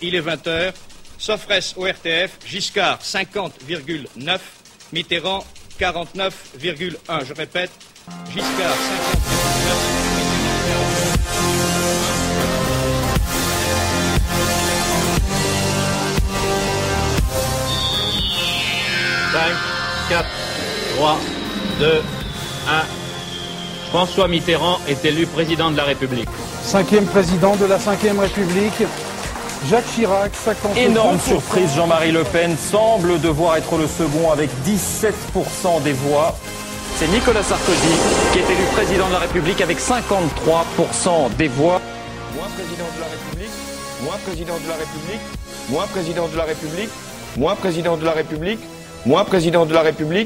il est 20h. Sofrès au RTF, Giscard 50,9, Mitterrand 49,1. Je répète, Giscard 50,9. 5, 4, 3, 2, 1. François Mitterrand est élu président de la République. 5e président de la 5e République, Jacques Chirac, 50%. Énorme surprise, Jean-Marie Le Pen semble devoir être le second avec 17% des voix. C'est Nicolas Sarkozy qui est élu président de la République avec 53% des voix. Moi, président de la République, moi, président de la République, moi, président de la République, moi, président de la République, moi, président de la République.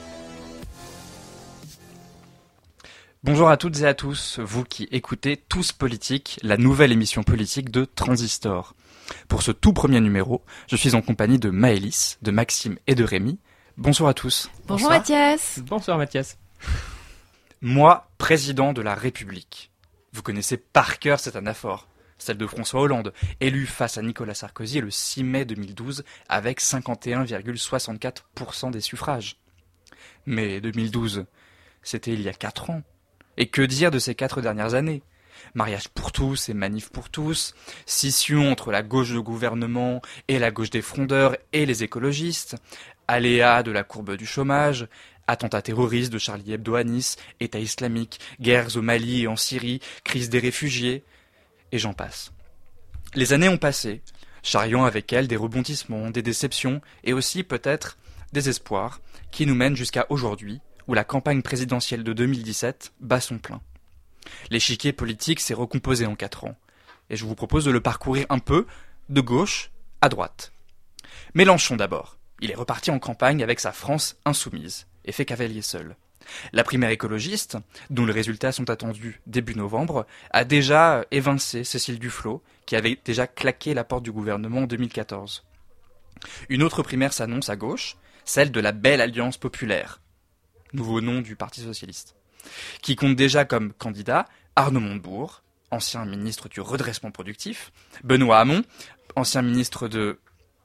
Bonjour à toutes et à tous, vous qui écoutez Tous Politique, la nouvelle émission politique de Transistor. Pour ce tout premier numéro, je suis en compagnie de Maëlys, de Maxime et de Rémi. Bonjour à tous. Bonjour Mathias. Bonsoir Mathias. Moi, président de la République. Vous connaissez par cœur cette anaphore, celle de François Hollande, élu face à Nicolas Sarkozy le 6 mai 2012 avec 51,64% des suffrages. Mais 2012, c'était il y a 4 ans. Et que dire de ces 4 dernières années ? Mariage pour tous et manif pour tous, scission entre la gauche de gouvernement et la gauche des frondeurs et les écologistes, aléas de la courbe du chômage, attentats terroristes de Charlie Hebdo à Nice, État islamique, guerres au Mali et en Syrie, crise des réfugiés, et j'en passe. Les années ont passé, charriant avec elles des rebondissements, des déceptions et aussi peut-être des espoirs qui nous mènent jusqu'à aujourd'hui, où la campagne présidentielle de 2017 bat son plein. L'échiquier politique s'est recomposé en 4 ans, et je vous propose de le parcourir un peu, de gauche à droite. Mélenchon d'abord. Il est reparti en campagne avec sa France insoumise, et fait cavalier seul. La primaire écologiste, dont les résultats sont attendus début novembre, a déjà évincé Cécile Duflot, qui avait déjà claqué la porte du gouvernement en 2014. Une autre primaire s'annonce à gauche, celle de la Belle Alliance Populaire, nouveau nom du Parti Socialiste, qui compte déjà comme candidat Arnaud Montebourg, ancien ministre du redressement productif, Benoît Hamon, ancien ministre de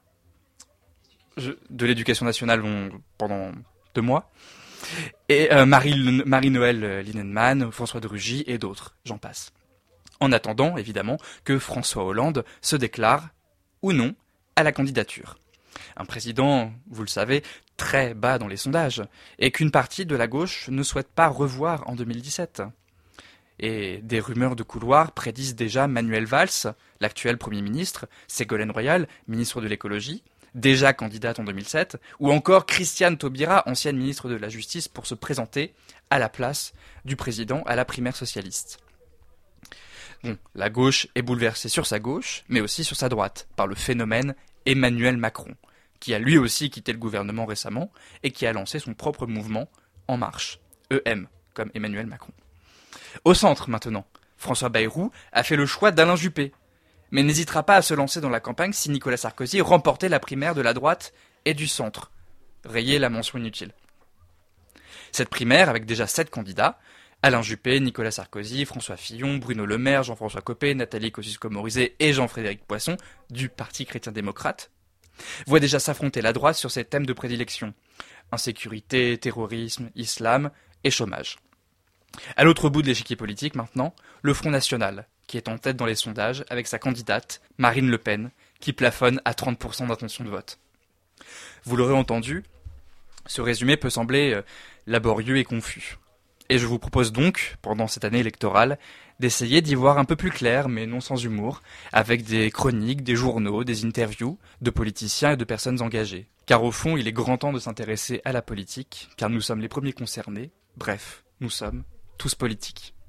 l'Éducation nationale pendant 2 mois, et Marie-Noëlle Linnemann, François de Rugy et d'autres, j'en passe. En attendant, évidemment, que François Hollande se déclare, ou non, à la candidature. Un président, vous le savez, très bas dans les sondages, et qu'une partie de la gauche ne souhaite pas revoir en 2017. Et des rumeurs de couloir prédisent déjà Manuel Valls, l'actuel Premier ministre, Ségolène Royal, ministre de l'écologie, déjà candidate en 2007, ou encore Christiane Taubira, ancienne ministre de la Justice, pour se présenter à la place du président à la primaire socialiste. Bon, la gauche est bouleversée sur sa gauche, mais aussi sur sa droite, par le phénomène Emmanuel Macron, qui a lui aussi quitté le gouvernement récemment et qui a lancé son propre mouvement En Marche, EM, comme Emmanuel Macron. Au centre maintenant, François Bayrou a fait le choix d'Alain Juppé, mais n'hésitera pas à se lancer dans la campagne si Nicolas Sarkozy remportait la primaire de la droite et du centre. Rayez la mention inutile. Cette primaire, avec déjà 7 candidats, Alain Juppé, Nicolas Sarkozy, François Fillon, Bruno Le Maire, Jean-François Copé, Nathalie Kosciusko-Morizet et Jean-Frédéric Poisson, du Parti chrétien-démocrate, voient déjà s'affronter la droite sur ses thèmes de prédilection. Insécurité, terrorisme, islam et chômage. À l'autre bout de l'échiquier politique maintenant, le Front National, qui est en tête dans les sondages avec sa candidate, Marine Le Pen, qui plafonne à 30% d'intention de vote. Vous l'aurez entendu, ce résumé peut sembler laborieux et confus. Et je vous propose donc, pendant cette année électorale, d'essayer d'y voir un peu plus clair, mais non sans humour, avec des chroniques, des journaux, des interviews de politiciens et de personnes engagées. Car au fond, il est grand temps de s'intéresser à la politique, car nous sommes les premiers concernés. Bref, nous sommes tous politiques.